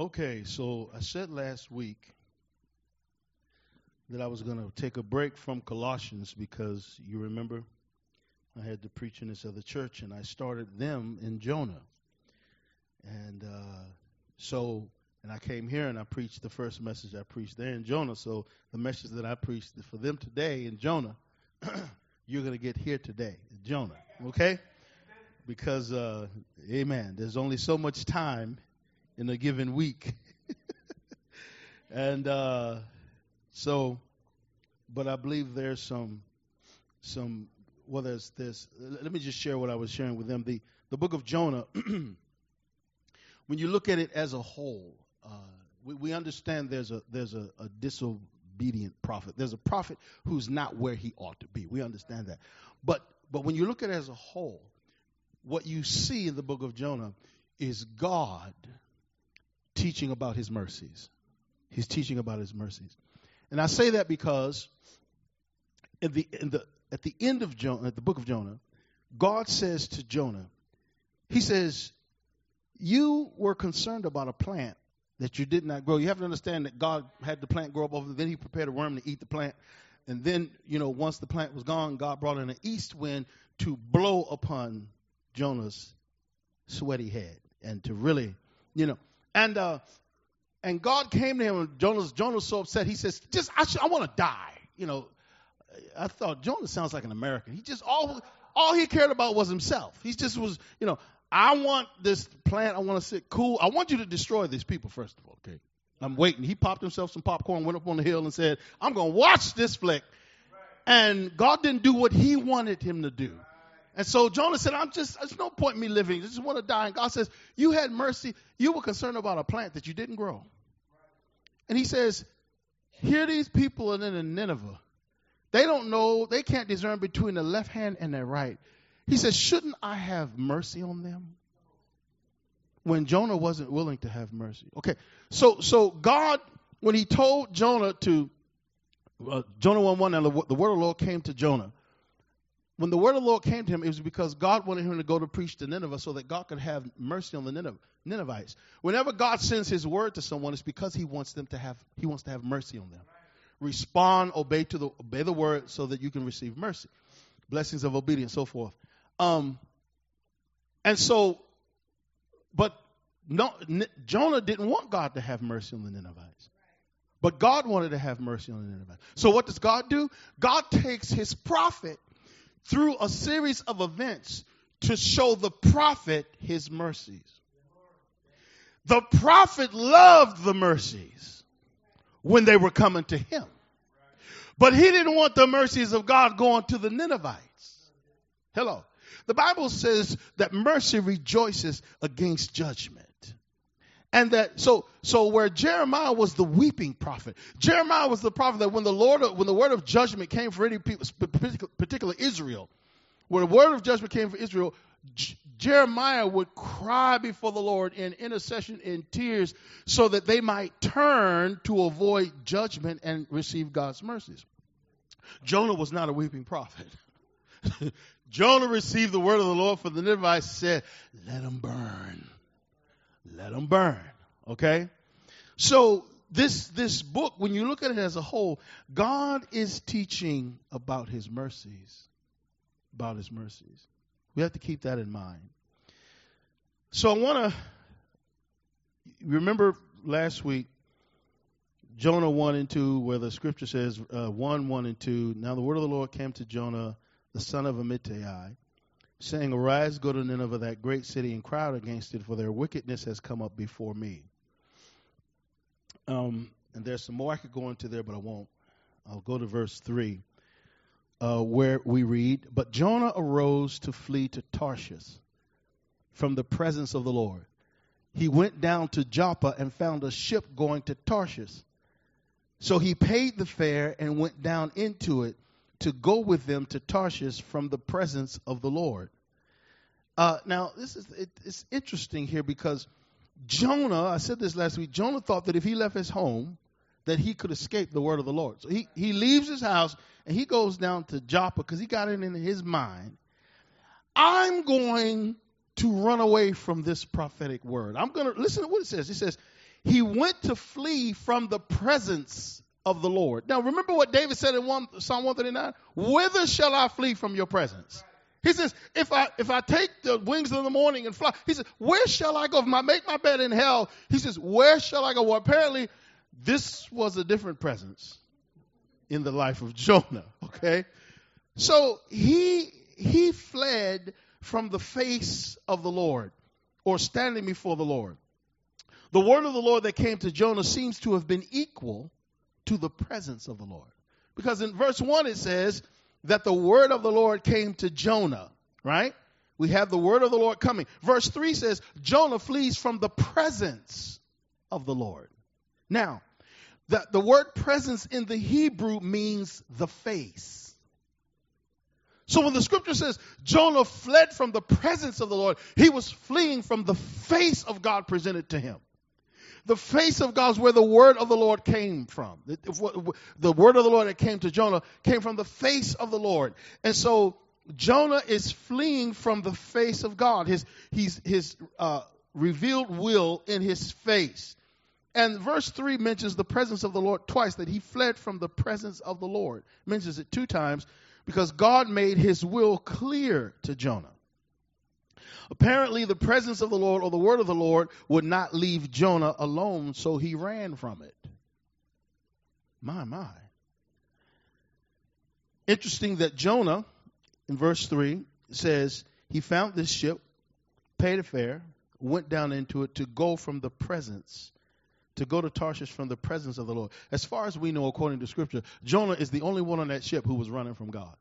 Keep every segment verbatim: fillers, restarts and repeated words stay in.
Okay, so I said last week that I was going to take a break from Colossians because you remember I had to preach in this other church and I started them in Jonah. And uh, so, and I came here and I preached the first message I preached there in Jonah. So the message that I preached for them today in Jonah, you're going to get here today, Jonah, okay? Because, uh, amen, there's only so much time in a given week. and uh, so, but I believe there's some, some, well, there's this, let me just share what I was sharing with them. The, the book of Jonah, when you look at it as a whole, uh, we, we understand there's a, there's a, a disobedient prophet. There's a prophet who's not where he ought to be. We understand that. But, but when you look at it as a whole, what you see in the book of Jonah is God teaching about his mercies. He's teaching about his mercies. And I say that because in the, in the, at the end of Jonah, at the book of Jonah, God says to Jonah, he says, you were concerned about a plant that you did not grow. You have to understand that God had the plant grow up over, then he prepared a worm to eat the plant. And then, you know, once the plant was gone, God brought in an east wind to blow upon Jonah's sweaty head and to really, you know, and uh, and God came to him and Jonah's Jonah was so upset. He says, just I should, I want to die. You know, I thought Jonah sounds like an American. He just all all he cared about was himself. He just was, you know, I want this plant. I want to sit cool. I want you to destroy these people first of all. Okay, I'm waiting. He popped himself some popcorn, went up on the hill and said, I'm going to watch this flick. And God didn't do what he wanted him to do. And so Jonah said, I'm just, there's no point in me living. I just want to die. And God says, you had mercy. You were concerned about a plant that you didn't grow. And he says, here these people are in Nineveh. They don't know, they can't discern between the left hand and the right. He says, shouldn't I have mercy on them? When Jonah wasn't willing to have mercy. Okay, so so God, when he told Jonah to, uh, Jonah one one, and the, the word of the Lord came to Jonah. When the word of the Lord came to him, it was because God wanted him to go to preach to Nineveh so that God could have mercy on the Nineveh, Ninevites. Whenever God sends his word to someone, it's because he wants them to have, he wants to have mercy on them. Respond, obey to the, obey the word so that you can receive mercy. Blessings of obedience, so forth. Um, and so, but no, N- Jonah didn't want God to have mercy on the Ninevites. But God wanted to have mercy on the Ninevites. So what does God do? God takes his prophet through a series of events to show the prophet his mercies. The prophet loved the mercies when they were coming to him. But he didn't want the mercies of God going to the Ninevites. Hello. The Bible says that mercy rejoices against judgment. And that so so where Jeremiah was the weeping prophet, Jeremiah was the prophet that when the Lord when the word of judgment came for any people, particular Israel, when the word of judgment came for Israel, J- Jeremiah would cry before the Lord in intercession in tears so that they might turn to avoid judgment and receive God's mercies. Jonah was not a weeping prophet. Jonah received the word of the Lord for the Ninevites, said, let them burn. Let them burn. Okay? So this this book, when you look at it as a whole, God is teaching about his mercies. About his mercies. We have to keep that in mind. So I want to remember last week, Jonah one and two, where the scripture says uh, one, one and two. Now the word of the Lord came to Jonah, the son of Amittai, saying, arise, go to Nineveh, that great city, and cry out against it, for their wickedness has come up before me. Um, and there's some more I could go into there, but I won't. I'll go to verse three, uh, where we read, but Jonah arose to flee to Tarshish from the presence of the Lord. He went down to Joppa and found a ship going to Tarshish. So he paid the fare and went down into it to go with them to Tarshish from the presence of the Lord. Uh, now, this is it, it's interesting here because Jonah, I said this last week, Jonah thought that if he left his home, that he could escape the word of the Lord. So he, he leaves his house and he goes down to Joppa because he got it in his mind, I'm going to run away from this prophetic word. I'm going to, listen to what it says. It says, he went to flee from the presence of the Lord. Now, remember what David said in one, Psalm one thirty-nine? Whither shall I flee from your presence? He says, if I if I take the wings of the morning and fly, he says, where shall I go? If I make my bed in hell, he says, where shall I go? Well, apparently, this was a different presence in the life of Jonah, okay? So he he fled from the face of the Lord, or standing before the Lord. The word of the Lord that came to Jonah seems to have been equal to the presence of the Lord. Because in verse one it says that the word of the Lord came to Jonah, right? We have the word of the Lord coming. Verse three says Jonah flees from the presence of the Lord. Now, the, the word presence in the Hebrew means the face. So when the scripture says Jonah fled from the presence of the Lord, he was fleeing from the face of God presented to him. The face of God is where the word of the Lord came from. The word of the Lord that came to Jonah came from the face of the Lord. And so Jonah is fleeing from the face of God, his, his, his uh, revealed will in his face. And verse three mentions the presence of the Lord twice, that he fled from the presence of the Lord. Mentions it two times because God made his will clear to Jonah. Apparently, the presence of the Lord or the word of the Lord would not leave Jonah alone, so he ran from it. My, my. Interesting that Jonah, in verse three, says he found this ship, paid a fare, went down into it to go from the presence, to go to Tarshish from the presence of the Lord. As far as we know, according to Scripture, Jonah is the only one on that ship who was running from God.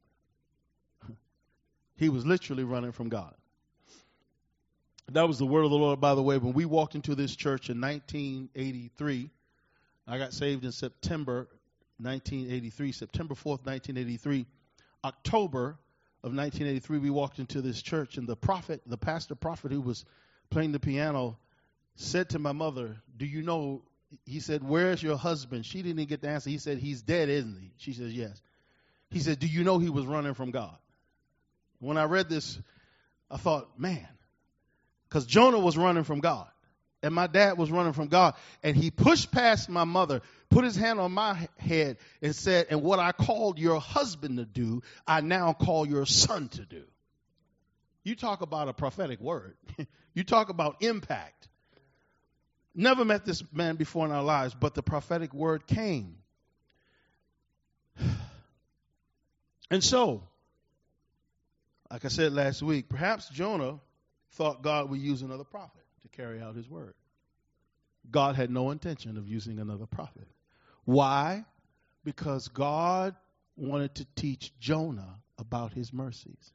He was literally running from God. That was the word of the Lord, by the way. When we walked into this church in nineteen eighty-three, I got saved in September nineteen eighty-three, September fourth, nineteen eighty-three. October of nineteen eighty-three, we walked into this church, and the prophet, the pastor prophet who was playing the piano, said to my mother, do you know, he said, where's your husband? She didn't even get the answer. He said, he's dead, isn't he? She says, yes. He said, do you know he was running from God? When I read this, I thought, man, because Jonah was running from God, and my dad was running from God, and he pushed past my mother, put his hand on my head, and said, and what I called your husband to do, I now call your son to do. You talk about a prophetic word. You talk about impact. Never met this man before in our lives, but the prophetic word came. And so, like I said last week, perhaps Jonah thought God would use another prophet to carry out his word. God had no intention of using another prophet. Why? Because God wanted to teach Jonah about his mercies.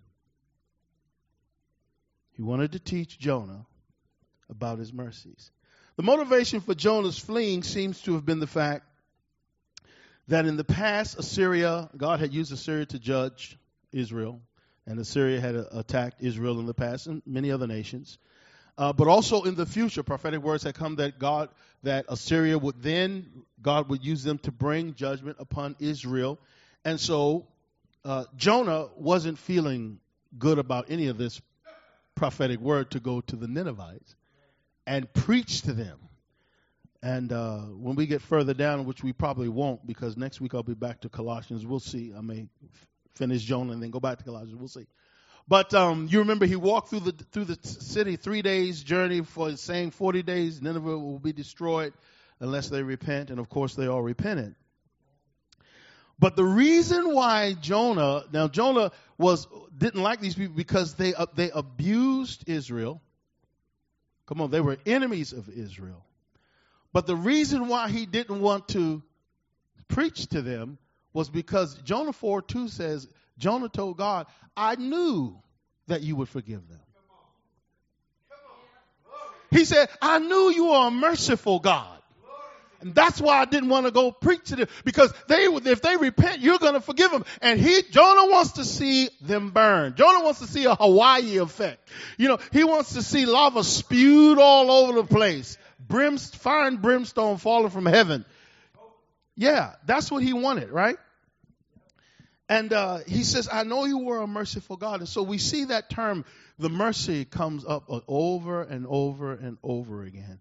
He wanted to teach Jonah about his mercies. The motivation for Jonah's fleeing seems to have been the fact that in the past, Assyria, God had used Assyria to judge Israel. And Assyria had uh, attacked Israel in the past and many other nations. Uh, but also in the future, prophetic words had come that God, that Assyria would then, God would use them to bring judgment upon Israel. And so uh, Jonah wasn't feeling good about any of this prophetic word to go to the Ninevites and preach to them. And uh, when we get further down, which we probably won't, because next week I'll be back to Colossians. We'll see. I may finish Jonah and then go back to Colossians. We'll see. But um, you remember he walked through the through the city, three days journey for saying forty days, Nineveh will be destroyed unless they repent. And of course they all repented. But the reason why Jonah, now Jonah was didn't like these people because they uh, they abused Israel. Come on, they were enemies of Israel. But the reason why he didn't want to preach to them was because Jonah four two says, Jonah told God, I knew that you would forgive them. Come on. Come on. He said, I knew you are a merciful God. And that's why I didn't want to go preach to them, because they, if they repent, you're going to forgive them. And he, Jonah wants to see them burn. Jonah wants to see a Hawaii effect. You know, he wants to see lava spewed all over the place. Brimst, fire and brimstone falling from heaven. Yeah, that's what he wanted, right? And uh, he says, I know you were a merciful God. And so we see that term, the mercy, comes up over and over and over again.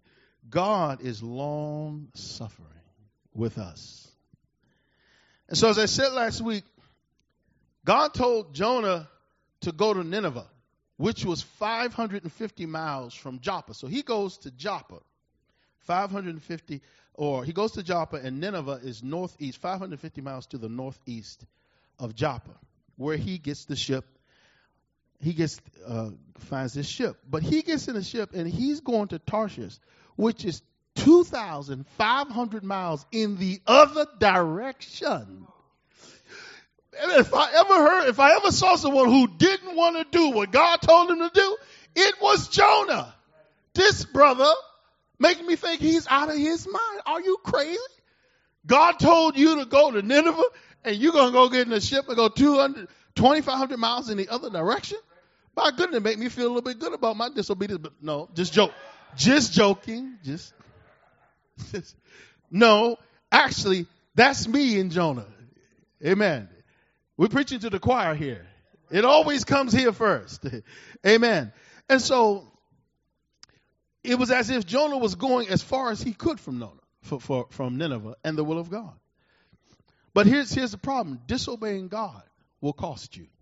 God is long suffering with us. And so as I said last week, God told Jonah to go to Nineveh, which was five hundred fifty miles from Joppa. So he goes to Joppa, five hundred fifty, or he goes to Joppa, and Nineveh is northeast, five hundred fifty miles to the northeast of Joppa, where he gets the ship. He gets uh, finds this ship, but he gets in a ship and he's going to Tarshish, which is two thousand five hundred miles in the other direction. And if I ever heard, if I ever saw someone who didn't want to do what God told him to do, it was Jonah. This brother making me think he's out of his mind. Are you crazy? God told you to go to Nineveh, and you're going to go get in a ship and go two hundred, twenty-five hundred miles in the other direction? My goodness, it make me feel a little bit good about my disobedience. But no, just joke. Just joking. Just, just no, actually, that's me in Jonah. Amen. We're preaching to the choir here. It always comes here first. Amen. And so it was as if Jonah was going as far as he could from Nineveh, for, for, from Nineveh and the will of God. But here's, here's the problem. Disobeying God will cost you.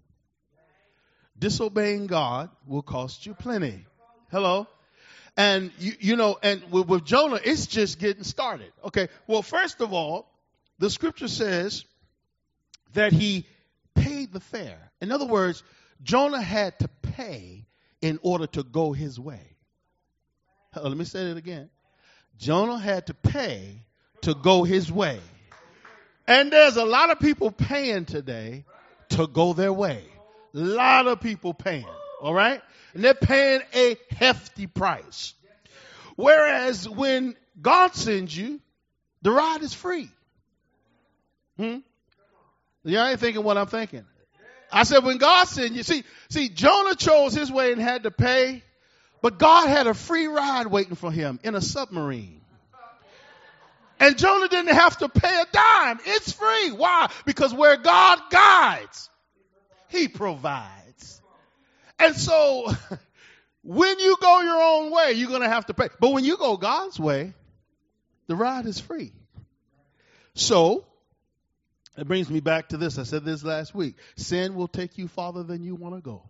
Disobeying God will cost you plenty. Hello? And, you, you know, and with, with Jonah, it's just getting started. Okay, well, first of all, the scripture says that he paid the fare. In other words, Jonah had to pay in order to go his way. Let me say that again. Jonah had to pay to go his way. And there's a lot of people paying today to go their way. A lot of people paying, all right? And they're paying a hefty price. Whereas when God sends you, the ride is free. Hmm? Y'all ain't thinking what I'm thinking. I said when God sends you, see, see, Jonah chose his way and had to pay, but God had a free ride waiting for him in a submarine. And Jonah didn't have to pay a dime. It's free. Why? Because where God guides, he provides. And so when you go your own way, you're going to have to pay. But when you go God's way, the ride is free. So it brings me back to this. I said this last week. Sin will take you farther than you want to go.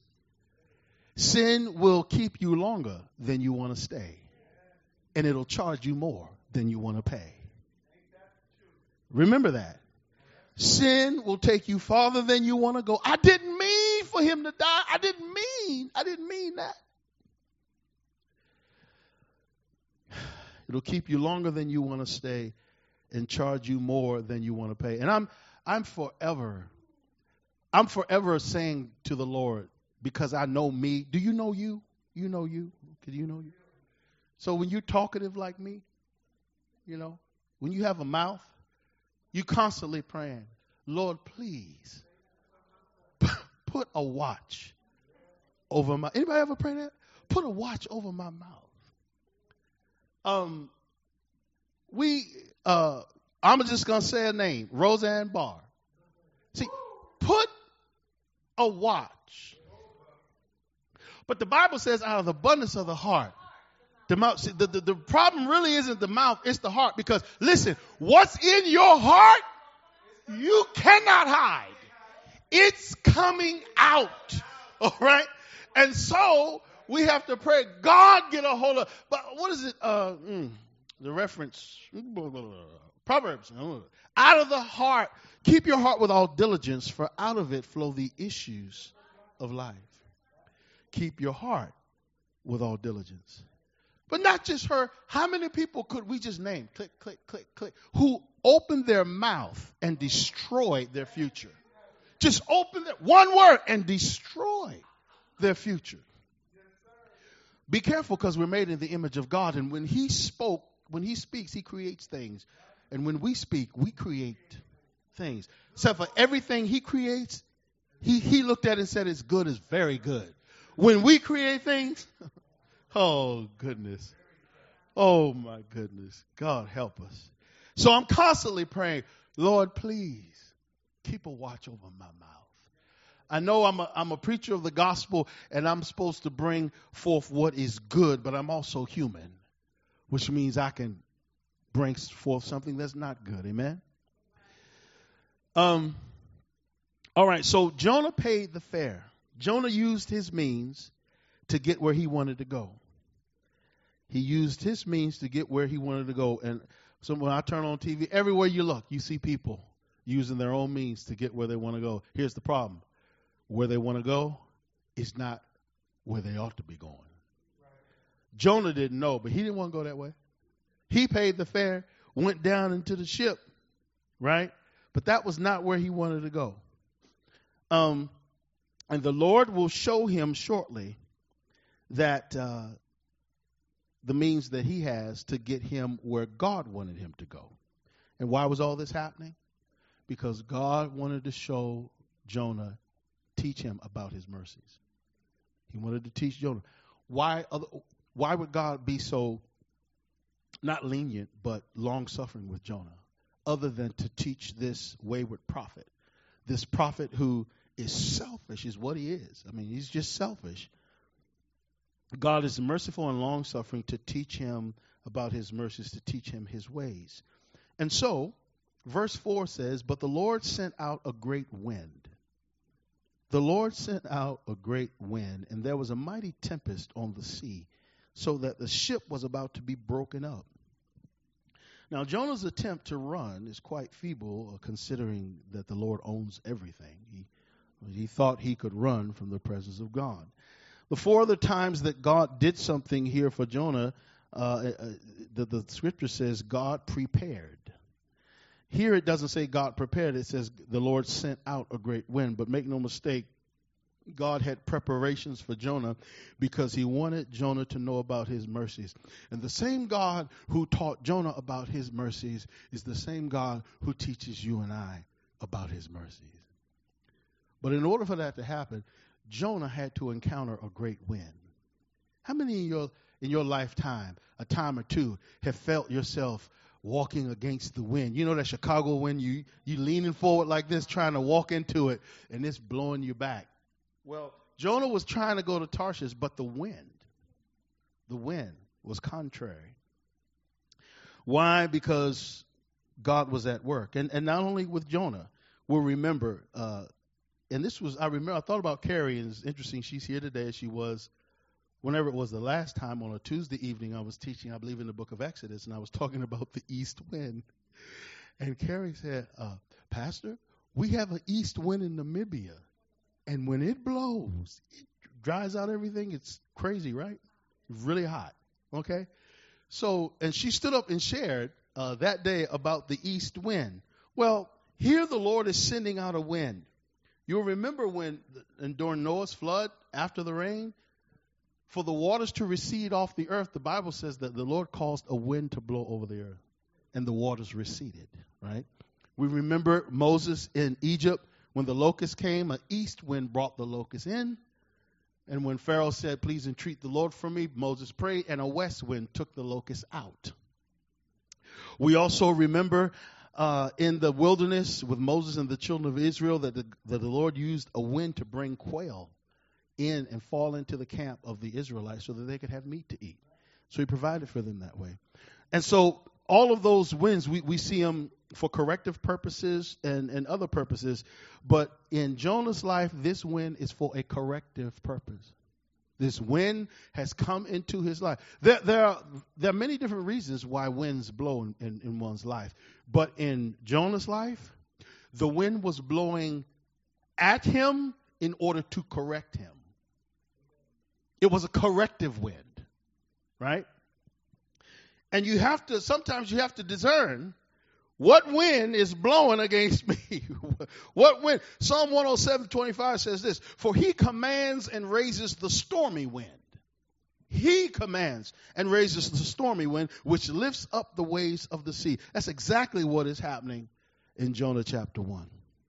Sin will keep you longer than you want to stay. And it'll charge you more than you want to pay. Remember that. Sin will take you farther than you want to go. I didn't mean for him to die. I didn't mean. I didn't mean that. It'll keep you longer than you want to stay and charge you more than you want to pay. And I'm I'm forever, I'm forever saying to the Lord, because I know me. Do you know you? You know you? Do you know you? So when you're talkative like me, you know, when you have a mouth, you constantly praying, Lord, please put a watch over my, anybody ever pray that? Put a watch over my mouth. Um, we, uh, I'm just going to say a name, Roseanne Barr. See, put a watch. But the Bible says out of the abundance of the heart, the mouth, see, the, the, the problem really isn't the mouth, it's the heart. Because listen, what's in your heart, you cannot hide. It's coming out. All right? And so we have to pray, God, get a hold of, but what is it? Uh, mm, the reference, Proverbs. Out of the heart, keep your heart with all diligence, for out of it flow the issues of life. Keep your heart with all diligence. But not just her. How many people could we just name, click, click, click, click, who opened their mouth and destroyed their future? Just open that one word and destroy their future. Be careful, because we're made in the image of God. And when he spoke, when he speaks, he creates things. And when we speak, we create things. So for everything he creates, he, he looked at it and said it's good, it's very good. When we create things, oh goodness. Oh my goodness. God help us. So I'm constantly praying, Lord, please keep a watch over my mouth. I know I'm a, I'm a preacher of the gospel and I'm supposed to bring forth what is good, but I'm also human. which means I can bring forth something that's not good. Amen? Um. All right, so Jonah paid the fare. Jonah used his means to get where he wanted to go. He used his means to get where he wanted to go. And so when I turn on T V, everywhere you look, you see people using their own means to get where they want to go. Here's the problem. Where they want to go is not where they ought to be going. Right. Jonah didn't know, but he didn't want to go that way. He paid the fare, went down into the ship, right? But that was not where he wanted to go. Um, and the Lord will show him shortly that uh, the means that he has to get him where God wanted him to go. And why was all this happening? Because God wanted to show Jonah, teach him about his mercies. He wanted to teach Jonah. Why, other, why would God be so, not lenient, but long-suffering with Jonah, other than to teach this wayward prophet? This prophet who is selfish is what he is. I mean, he's just selfish. God is merciful and long-suffering to teach him about his mercies, to teach him his ways. And so, verse four says, but the Lord sent out a great wind. The Lord sent out a great wind, and there was a mighty tempest on the sea, so that the ship was about to be broken up. Now, Jonah's attempt to run is quite feeble, considering that the Lord owns everything. He, he thought he could run from the presence of God. The four other times that God did something here for Jonah, uh, uh, the, the scripture says God prepared. Here it doesn't say God prepared. It says the Lord sent out a great wind. But make no mistake, God had preparations for Jonah because he wanted Jonah to know about his mercies. And the same God who taught Jonah about his mercies is the same God who teaches you and I about his mercies. But in order for that to happen, Jonah had to encounter a great wind. How many in your in your lifetime, a time or two, have felt yourself walking against the wind? You know that Chicago wind, you you leaning forward like this, trying to walk into it, and it's blowing you back. Well, Jonah was trying to go to Tarshish, but the wind, the wind was contrary. Why? Because God was at work. And and not only with Jonah, we'll remember, uh, and this was, I remember, I thought about Carrie, and it's interesting, she's here today as she was whenever it was the last time on a Tuesday evening I was teaching, I believe in the book of Exodus, and I was talking about the east wind. And Carrie said, uh, Pastor, we have an east wind in Namibia. And when it blows, it dries out everything. It's crazy, right? Really hot. Okay? So, and she stood up and shared uh, that day about the east wind. Well, here the Lord is sending out a wind. You'll remember when, and during Noah's flood, after the rain, for the waters to recede off the earth, the Bible says that the Lord caused a wind to blow over the earth, and the waters receded, right? We remember Moses in Egypt. When the locust came, an east wind brought the locust in. And when Pharaoh said, please entreat the Lord for me, Moses prayed, and a west wind took the locust out. We also remember uh, in the wilderness with Moses and the children of Israel that the, that the Lord used a wind to bring quail in and fall into the camp of the Israelites so that they could have meat to eat. So he provided for them that way. And so all of those winds, we, we see them for corrective purposes and, and other purposes. But in Jonah's life, this wind is for a corrective purpose. This wind has come into his life. There, there, are, there are many different reasons why winds blow in, in, in one's life. But in Jonah's life, the wind was blowing at him in order to correct him. It was a corrective wind, right? And you have to, sometimes you have to discern what wind is blowing against me. What wind? Psalm one oh seven twenty-five says this, for he commands and raises the stormy wind. He commands and raises the stormy wind, which lifts up the waves of the sea. That's exactly what is happening in Jonah chapter one.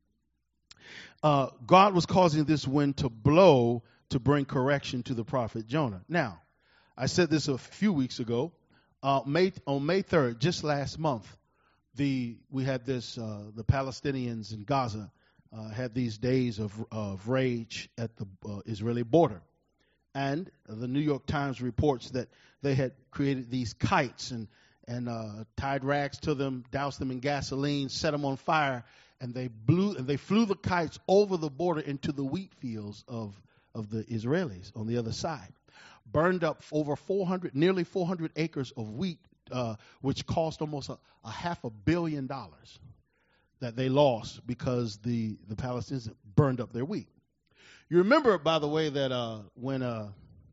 Uh, God was causing this wind to blow to bring correction to the prophet Jonah. Now, I said this a few weeks ago. Uh, May, on May third, just last month, the we had this, uh, the Palestinians in Gaza uh, had these days of, of rage at the uh, Israeli border. And the New York Times reports that they had created these kites and, and uh, tied rags to them, doused them in gasoline, set them on fire, and they blew and they flew the kites over the border into the wheat fields of, of the Israelis on the other side. Burned up over four hundred, nearly four hundred acres of wheat, uh, which cost almost a, a half a billion dollars that they lost because the, the Palestinians burned up their wheat. You remember, by the way, that uh, when uh,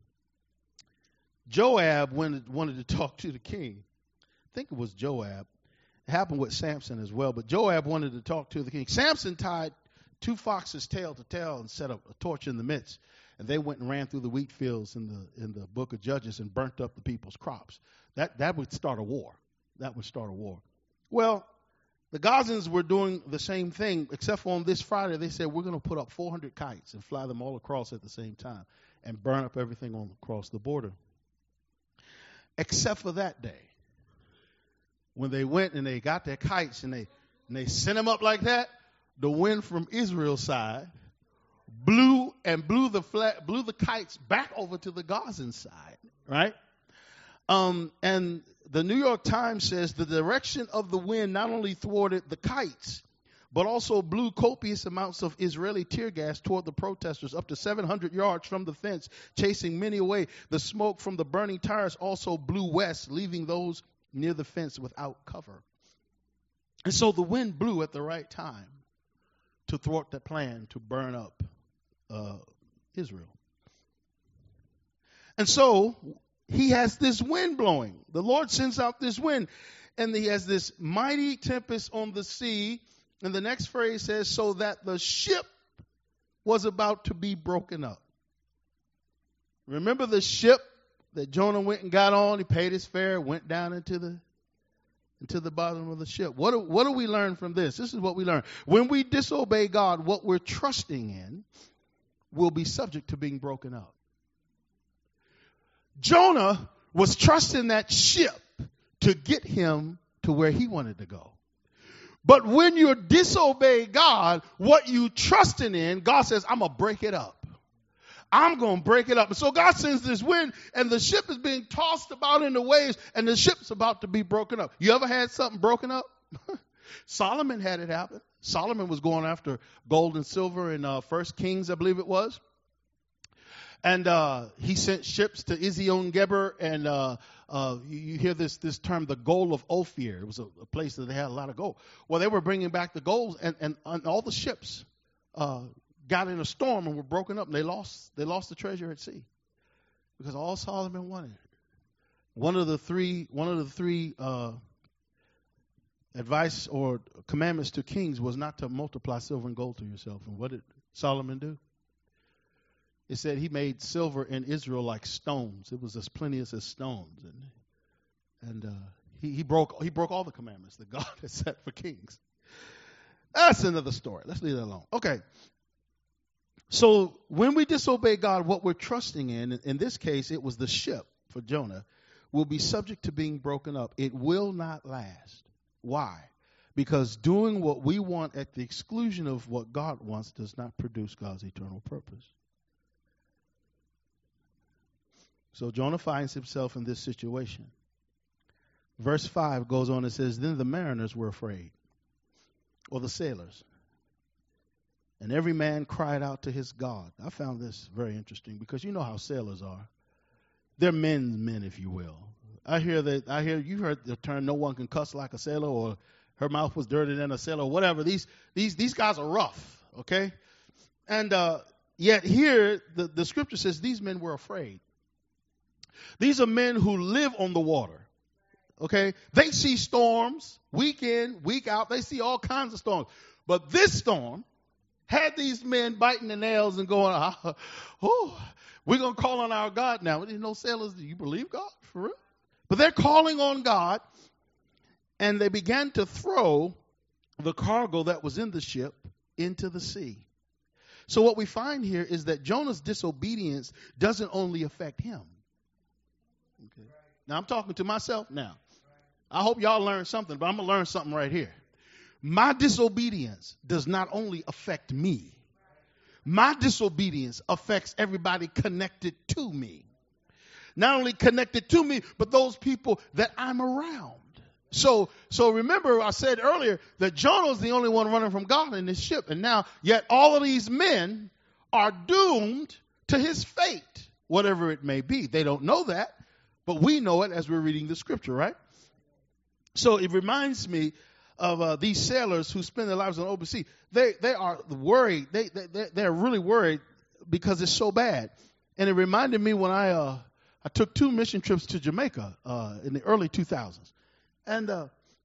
Joab went, wanted to talk to the king, I think it was Joab. It happened with Samson as well, but Joab wanted to talk to the king. Samson tied two foxes tail to tail and set up a torch in the midst, and they went and ran through the wheat fields in the in the book of Judges and burnt up the people's crops. That that would start a war. That would start a war. Well, the Gazans were doing the same thing, except for on this Friday, they said, we're going to put up four hundred kites and fly them all across at the same time and burn up everything on across the border. Except for that day, when they went and they got their kites and they, and they sent them up like that, the wind from Israel's side blew and blew the flat, blew the kites back over to the Gazan side, right? Um, and the New York Times says the direction of the wind not only thwarted the kites, but also blew copious amounts of Israeli tear gas toward the protesters up to seven hundred yards from the fence, chasing many away. The smoke from the burning tires also blew west, leaving those near the fence without cover. And so the wind blew at the right time to thwart the plan to burn up uh, Israel. And so he has this wind blowing. The Lord sends out this wind, and he has this mighty tempest on the sea. And the next phrase says, so that the ship was about to be broken up. Remember the ship that Jonah went and got on? He paid his fare, went down into the into the bottom of the ship. What do, what do we learn from this? This is what we learn. When we disobey God, what we're trusting in will be subject to being broken up. Jonah was trusting that ship to get him to where he wanted to go. But when you disobey God, what you trusting in, God says, I'm going to break it up. I'm going to break it up. And so God sends this wind, and the ship is being tossed about in the waves, and the ship's about to be broken up. You ever had something broken up? Solomon had it happen. Solomon was going after gold and silver in uh, First Kings, I believe it was. And uh, he sent ships to Ezion Geber, and uh, uh, you, you hear this this term, the gold of Ophir. It was a, a place that they had a lot of gold. Well, they were bringing back the gold, and, and, and all the ships uh, got in a storm and were broken up, and they lost they lost the treasure at sea because all Solomon wanted. One of the three one of the three uh, advice or commandments to kings was not to multiply silver and gold to yourself. And what did Solomon do? It said he made silver in Israel like stones. It was as plenteous as stones, and and uh, he he broke he broke all the commandments that God had set for kings. That's another story. Let's leave that alone. Okay. So when we disobey God, what we're trusting in, in this case, it was the ship for Jonah, will be subject to being broken up. It will not last. Why? Because doing what we want at the exclusion of what God wants does not produce God's eternal purpose. So Jonah finds himself in this situation. Verse five goes on and says, then the mariners were afraid, or the sailors. And every man cried out to his God. I found this very interesting because you know how sailors are. They're men's men, if you will. I hear that. I hear you heard the term "no one can cuss like a sailor" or "her mouth was dirtier than a sailor," or whatever. These these these guys are rough, okay? And uh, yet here the, the scripture says these men were afraid. These are men who live on the water. Okay, they see storms week in, week out. They see all kinds of storms, but this storm had these men biting the nails and going, ah, oh, we're going to call on our God now. You know, sailors, do you believe God? For real? But they're calling on God, and they began to throw the cargo that was in the ship into the sea. So what we find here is that Jonah's disobedience doesn't only affect him. Okay. Now, I'm talking to myself now. I hope y'all learned something, but I'm going to learn something right here. My disobedience does not only affect me, My disobedience affects everybody connected to me. Not only connected to me, but those people that I'm around. So, so remember I said earlier that Jonah was the only one running from God in this ship. And now, yet all of these men are doomed to his fate, whatever it may be. They don't know that, but we know it as we're reading the scripture, right? So it reminds me of uh, these sailors who spend their lives on the open sea. They, they are worried. They, they, they're really worried because it's so bad. And it reminded me when I, uh, I took two mission trips to Jamaica uh, in the early two thousands. And uh,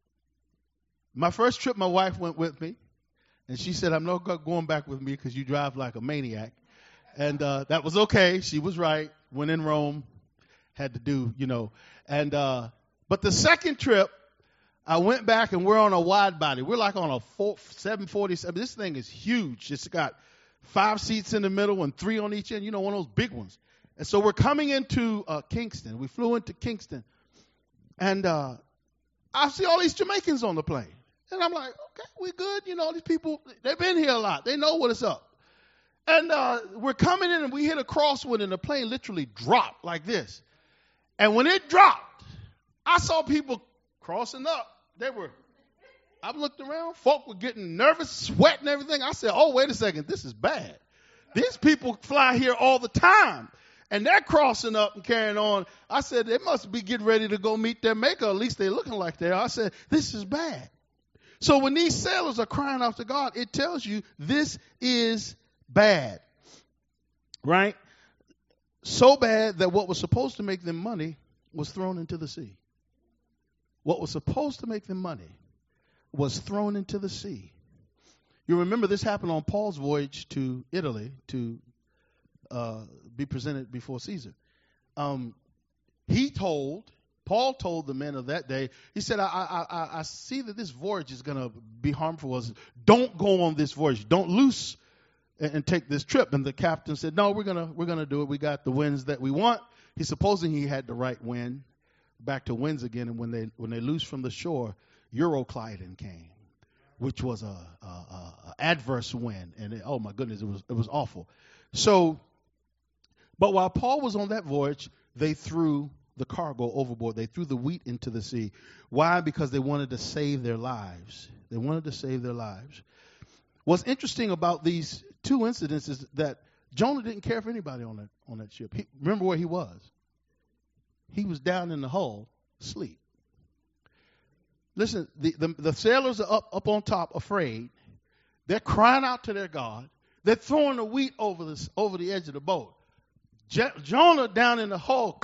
my first trip, my wife went with me. And she said, I'm not going back with me because you drive like a maniac. And uh, that was okay. She was right. When in Rome, had to do, you know. And uh, but the second trip, I went back and we're on a wide body. We're like on a four, seven forty-seven. This thing is huge. It's got five seats in the middle and three on each end. You know, one of those big ones. And so we're coming into uh, Kingston. We flew into Kingston. And uh, I see all these Jamaicans on the plane. And I'm like, okay, we good. You know, these people, they've been here a lot. They know what is up. And uh, we're coming in and we hit a crosswind and the plane literally dropped like this. And when it dropped, I saw people crossing up. They were, I looked around, folk were getting nervous, sweating, everything. I said, oh, wait a second, this is bad. These people fly here all the time. And they're crossing up and carrying on. I said, they must be getting ready to go meet their maker. At least they're looking like they are. I said, this is bad. So when these sailors are crying out to God, it tells you this is bad. Right? So bad that what was supposed to make them money was thrown into the sea. What was supposed to make them money was thrown into the sea. You remember this happened on Paul's voyage to Italy to uh, be presented before Caesar. Um, he told, Paul told the men of that day, he said, I, I, I, I see that this voyage is going to be harmful to us. Don't go on this voyage. Don't loose and, and take this trip. And the captain said, no, we're going to we're gonna do it. We got the winds that we want. He's supposing he had the right wind. Back to winds again. And when they when they loosed from the shore, Euroclydon came, which was a, a, a, a adverse wind. And it, oh my goodness, it was it was awful. So, but while Paul was on that voyage, they threw the cargo overboard. They threw the wheat into the sea. Why? Because they wanted to save their lives. They wanted to save their lives. What's interesting about these two incidents is that Jonah didn't care for anybody on that on that ship. He, remember where he was? He was down in the hull, asleep. Listen, the, the, the sailors are up, up on top, afraid. They're crying out to their God. They're throwing the wheat over the, over the edge of the boat. Je- Jonah down in the hull,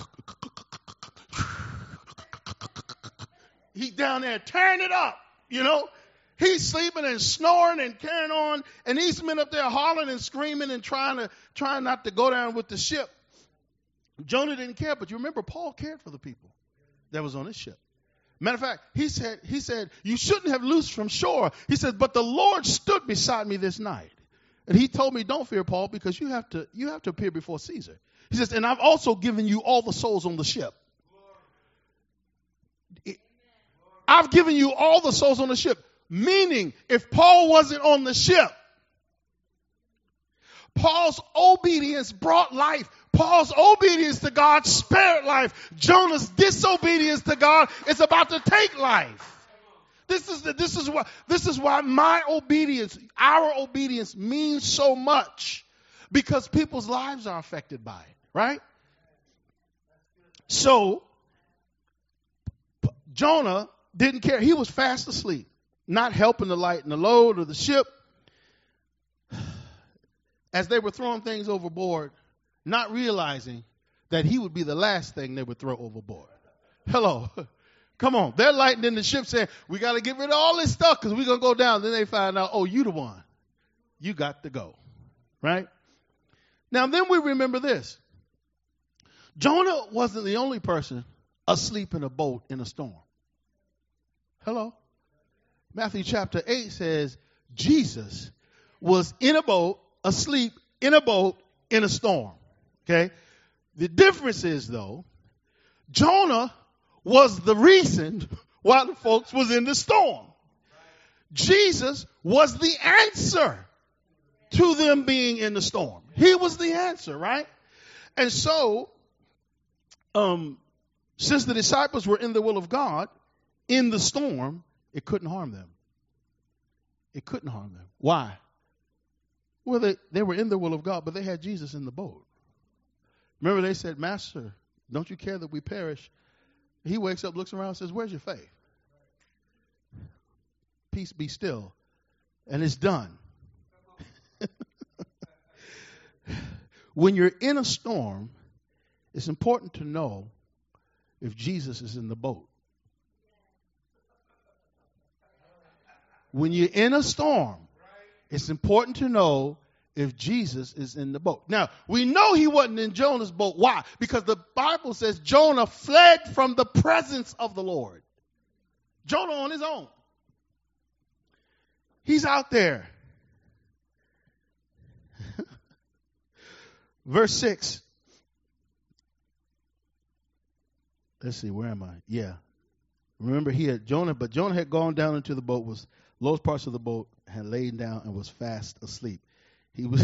he's down there tearing it up, you know. He's sleeping and snoring and carrying on, and these men up there hollering and screaming and trying to trying not to go down with the ship. Jonah didn't care, but you remember Paul cared for the people that was on his ship. Matter of fact, he said, he said, you shouldn't have loosed from shore. He said, but the Lord stood beside me this night. And he told me, don't fear, Paul, because you have to you have to appear before Caesar. He says, and I've also given you all the souls on the ship. I've given you all the souls on the ship. Meaning, if Paul wasn't on the ship, Paul's obedience brought life. Paul's obedience to God spared life. Jonah's disobedience to God is about to take life. This is the, this is why this is why my obedience, our obedience means so much, because people's lives are affected by it, right? So Jonah didn't care. He was fast asleep, not helping to lighten the load of the ship. As they were throwing things overboard, not realizing that he would be the last thing they would throw overboard. Hello. Come on. They're lightening the ship saying, we got to get rid of all this stuff because we're going to go down. Then they find out, oh, you the one. You got to go. Right? Now, then we remember this. Jonah wasn't the only person asleep in a boat in a storm. Hello. Matthew chapter eight says Jesus was in a boat, asleep in a boat in a storm. Okay? The difference is, though, Jonah was the reason why the folks was in the storm. Jesus was the answer to them being in the storm. He was the answer, right? And so, um, since the disciples were in the will of God, in the storm, it couldn't harm them. It couldn't harm them. Why? Well, they, they were in the will of God, but they had Jesus in the boat. Remember, they said, Master, don't you care that we perish? He wakes up, looks around, and says, where's your faith? Peace be still. And it's done. When you're in a storm, it's important to know if Jesus is in the boat. When you're in a storm, it's important to know if Jesus is in the boat. Now, we know he wasn't in Jonah's boat. Why? Because the Bible says Jonah fled from the presence of the Lord. Jonah on his own. He's out there. Verse six. Let's see, where am I? Yeah. Remember, he had Jonah, but Jonah had gone down into the boat, was lowest parts of the boat, had laid down and was fast asleep. He was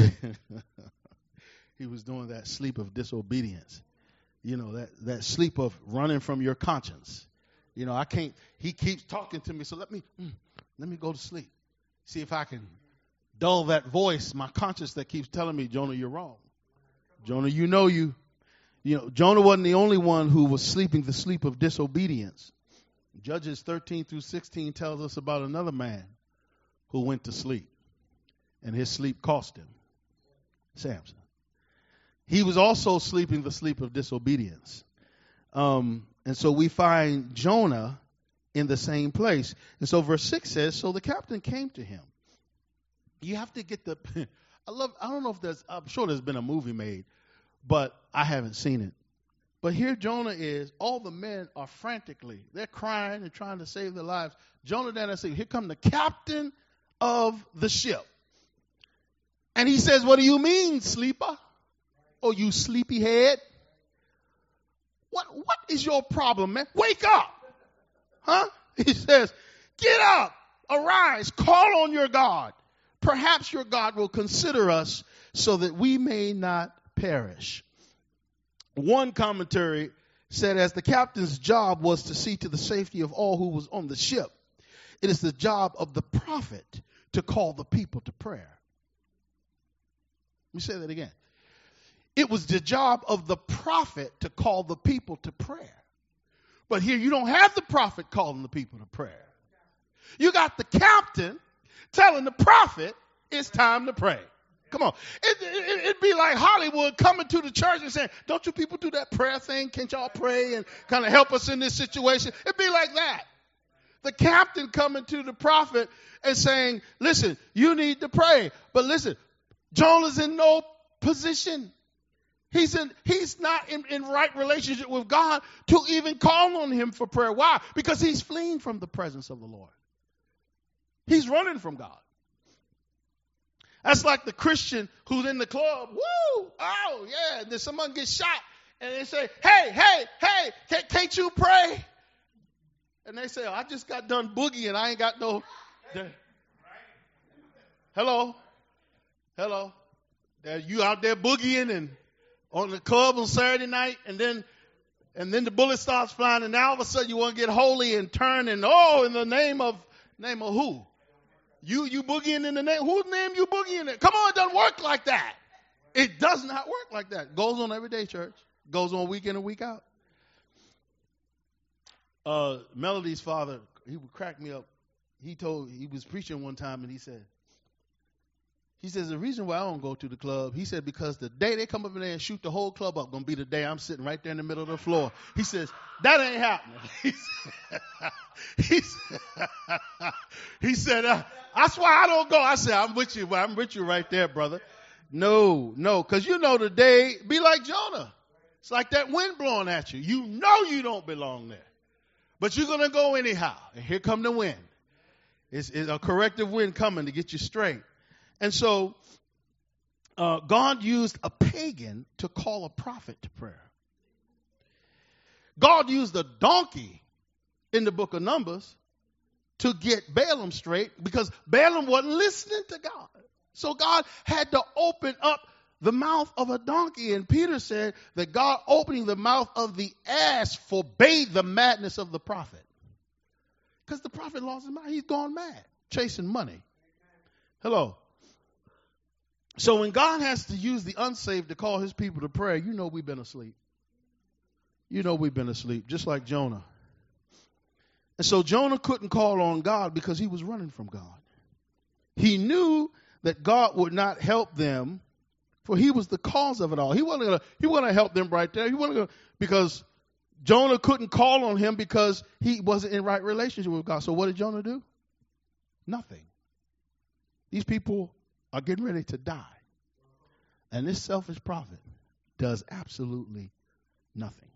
he was doing that sleep of disobedience. You know, that, that sleep of running from your conscience. You know, I can't, he keeps talking to me, so let me mm, let me go to sleep. See if I can dull that voice, my conscience that keeps telling me, Jonah, you're wrong. Jonah, you know you. You know, Jonah wasn't the only one who was sleeping the sleep of disobedience. Judges thirteen through sixteen tells us about another man who went to sleep, and his sleep cost him. Samson. He was also sleeping the sleep of disobedience. Um, and so we find Jonah in the same place. And so verse six says, so the captain came to him. You have to get the, I love, I don't know if there's, I'm sure there's been a movie made, but I haven't seen it. But here Jonah is, all the men are frantically, they're crying and trying to save their lives. Jonah down there says, here come the captain of the ship. And he says, what do you mean, sleeper? Oh, you sleepyhead. What, what is your problem, man? Wake up. Huh? He says, get up, arise, call on your God. Perhaps your God will consider us so that we may not perish. One commentary said, as the captain's job was to see to the safety of all who was on the ship, it is the job of the prophet to call the people to prayer. Let me say that again. It was the job of the prophet to call the people to prayer. But here you don't have the prophet calling the people to prayer. You got the captain telling the prophet it's time to pray. Come on. It, it, it'd be like Hollywood coming to the church and saying, don't you people do that prayer thing? Can't y'all pray and kind of help us in this situation? It'd be like that. The captain coming to the prophet and saying, listen, you need to pray. But listen, Jonah's in no position. He's in, he's not in, in right relationship with God to even call on him for prayer. Why? Because he's fleeing from the presence of the Lord. He's running from God. That's like the Christian who's in the club. Woo! Oh, yeah. And then someone gets shot and they say, hey, hey, hey, can't, can't you pray? And they say, oh, I just got done boogieing. I ain't got no. Hello? Hello? You out there boogieing and on the club on Saturday night, and then and then the bullet starts flying, and now all of a sudden you want to get holy and turn and, oh, in the name of, name of who? You you boogieing in the name, whose name you boogieing in? Come on, it doesn't work like that. It does not work like that. Goes on every day, church. Goes on week in and week out. Uh, Melody's father, he would crack me up. He told, he was preaching one time, and he said, He says, the reason why I don't go to the club, he said, because the day they come up in there and shoot the whole club up, going to be the day I'm sitting right there in the middle of the floor. He says, that ain't happening. He said, he said, he said uh, that's why I don't go. I said, I'm with you. I'm with you right there, brother. No, no, because you know the day, be like Jonah. It's like that wind blowing at you. You know you don't belong there. But you're going to go anyhow. And here come the wind. It's, it's a corrective wind coming to get you straight. And so uh, God used a pagan to call a prophet to prayer. God used a donkey in the book of Numbers to get Balaam straight because Balaam wasn't listening to God. So God had to open up the mouth of a donkey. And Peter said that God opening the mouth of the ass forbade the madness of the prophet. Because the prophet lost his mind. He's gone mad, chasing money. Hello. So when God has to use the unsaved to call his people to prayer, you know we've been asleep. You know we've been asleep, just like Jonah. And so Jonah couldn't call on God because he was running from God. He knew that God would not help them, for he was the cause of it all. He wasn't gonna, he wasn't gonna help them right there. He wasn't gonna, because Jonah couldn't call on him because he wasn't in right relationship with God. So what did Jonah do? Nothing. These people are getting ready to die. And this selfish prophet does absolutely nothing.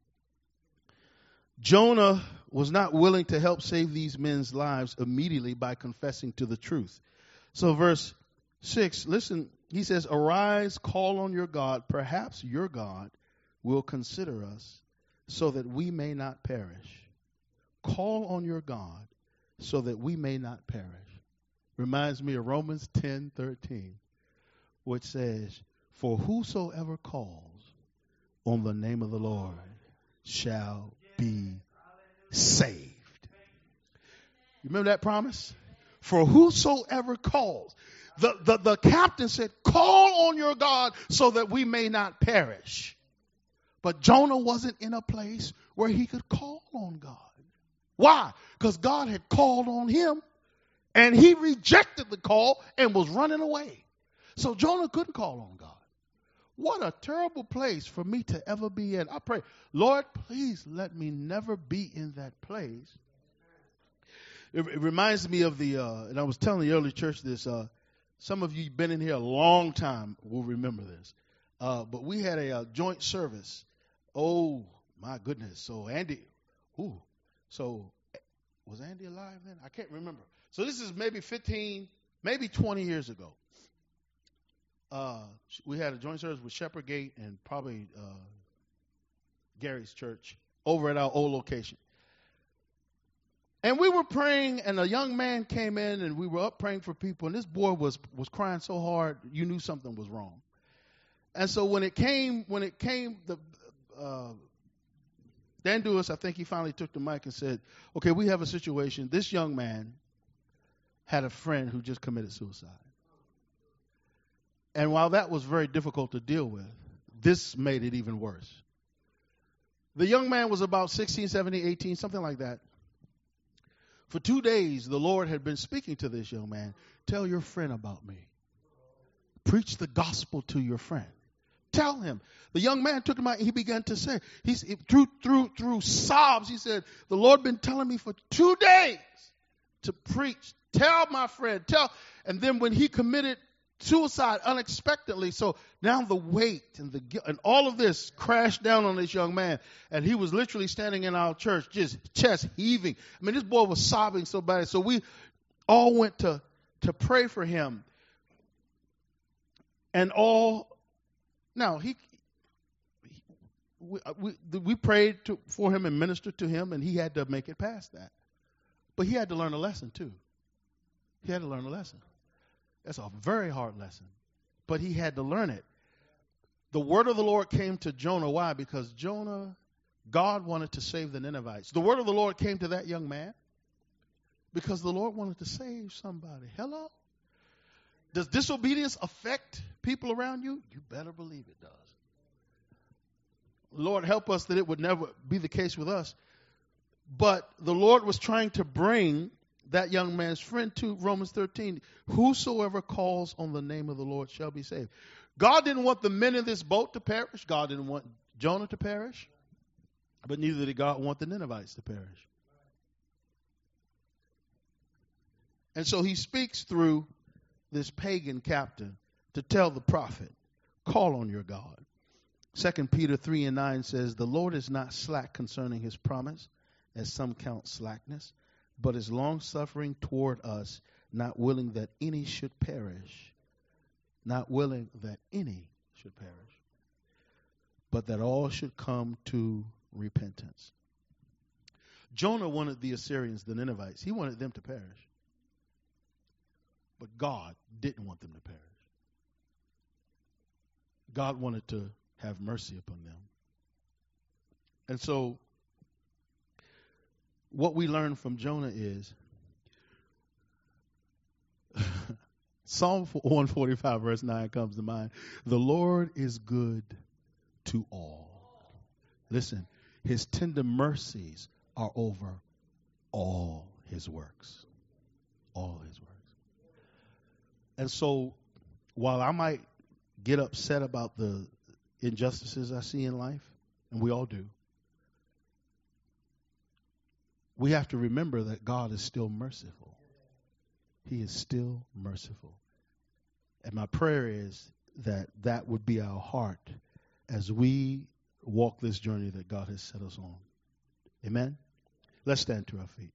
Jonah was not willing to help save these men's lives immediately by confessing to the truth. So verse six, listen, he says, arise, call on your God. Perhaps your God will consider us so that we may not perish. Call on your God so that we may not perish. Reminds me of Romans ten thirteen, which says, for whosoever calls on the name of the Lord shall be saved. You remember that promise? For whosoever calls. The, the, the captain said, call on your God so that we may not perish. But Jonah wasn't in a place where he could call on God. Why? Because God had called on him and he rejected the call and was running away. So Jonah couldn't call on God. What a terrible place for me to ever be in. I pray, Lord, please let me never be in that place. It, it reminds me of the, uh, and I was telling the early church this, uh, some of you who've been in here a long time will remember this. Uh, but we had a, a joint service. Oh, my goodness. So Andy, ooh, so was Andy alive then? I can't remember. So this is maybe fifteen, maybe twenty years ago. Uh, we had a joint service with Shepherd Gate and probably uh, Gary's church over at our old location. And we were praying, and a young man came in, and we were up praying for people, and this boy was was crying so hard, you knew something was wrong. And so when it came, when it came, the uh, Dan Dewis, I think he finally took the mic and said, okay, we have a situation. This young man had a friend who just committed suicide. And while that was very difficult to deal with, this made it even worse. The young man was about sixteen, seventeen, eighteen, something like that. For two days, the Lord had been speaking to this young man. Tell your friend about me. Preach the gospel to your friend. Tell him. The young man took him out and he began to say, he's, through, through, through sobs, he said, the Lord been telling me for two days to preach. Tell my friend. Tell. And then when he committed suicide unexpectedly, so now the weight and the and all of this crashed down on this young man, and he was literally standing in our church, just chest heaving. I mean, this boy was sobbing so bad. So we all went to to pray for him, and all now he. We, we, we prayed to, for him and ministered to him, and he had to make it past that. But he had to learn a lesson too. He had to learn a lesson. That's a very hard lesson. But he had to learn it. The word of the Lord came to Jonah. Why? Because Jonah, God wanted to save the Ninevites. The word of the Lord came to that young man because the Lord wanted to save somebody. Hello? Does disobedience affect people around you? You better believe it does. Lord, help us that it would never be the case with us. But the Lord was trying to bring that young man's friend to Romans thirteen. Whosoever calls on the name of the Lord shall be saved. God didn't want the men in this boat to perish. God didn't want Jonah to perish. But neither did God want the Ninevites to perish. And so he speaks through this pagan captain to tell the prophet, call on your God. Second Peter three and nine says, the Lord is not slack concerning his promise, as some count slackness, but is long-suffering toward us, not willing that any should perish, not willing that any should perish, but that all should come to repentance. Jonah wanted the Assyrians, the Ninevites, he wanted them to perish. But God didn't want them to perish. God wanted to have mercy upon them. And so what we learn from Jonah is Psalm one forty-five verse nine comes to mind. The Lord is good to all. Listen, his tender mercies are over all his works. All his works. And so while I might get upset about the injustices I see in life, and we all do, we have to remember that God is still merciful. He is still merciful. And my prayer is that that would be our heart as we walk this journey that God has set us on. Amen? Let's stand to our feet.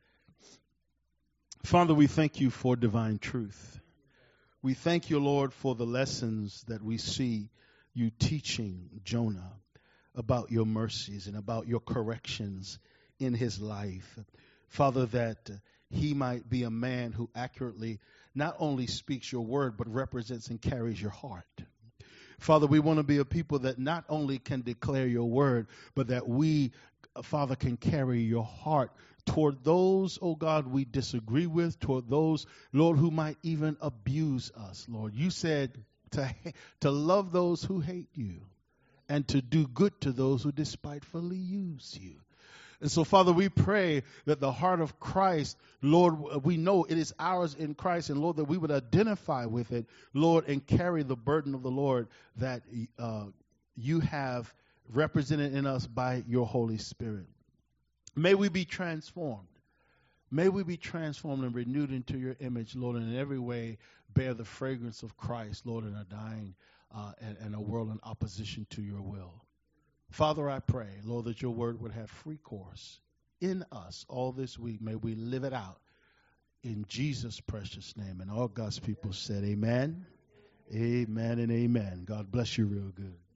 Father, we thank you for divine truth. We thank you, Lord, for the lessons that we see you teaching Jonah about your mercies and about your corrections in his life. Father, that he might be a man who accurately not only speaks your word, but represents and carries your heart. Father, we want to be a people that not only can declare your word, but that we, Father, can carry your heart toward those, oh God, we disagree with, toward those, Lord, who might even abuse us, Lord. You said to, to love those who hate you and to do good to those who despitefully use you. And so, Father, we pray that the heart of Christ, Lord, we know it is ours in Christ, and Lord, that we would identify with it, Lord, and carry the burden of the Lord that uh, you have represented in us by your Holy Spirit. May we be transformed. May we be transformed and renewed into your image, Lord, and in every way bear the fragrance of Christ, Lord, in a dying uh, and, and a world in opposition to your will. Father, I pray, Lord, that your word would have free course in us all this week. May we live it out in Jesus' precious name. And all God's people said amen, amen, and amen. God bless you real good.